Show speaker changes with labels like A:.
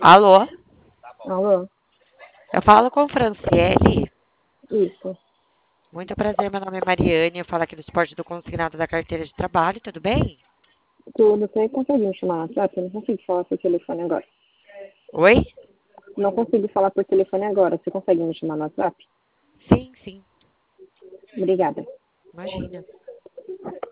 A: Alô?
B: Alô?
A: Eu falo com Franciele.
B: Isso.
A: Muito prazer, meu nome é Mariane. Eu falo aqui do esporte do consignado da carteira de trabalho, tudo bem?
B: Tudo. Você consegue me chamar no WhatsApp? Eu não consigo falar por telefone agora.
A: Oi?
B: Não consigo falar por telefone agora. Você consegue me chamar no WhatsApp?
A: Sim, sim.
B: Obrigada.
A: Imagina.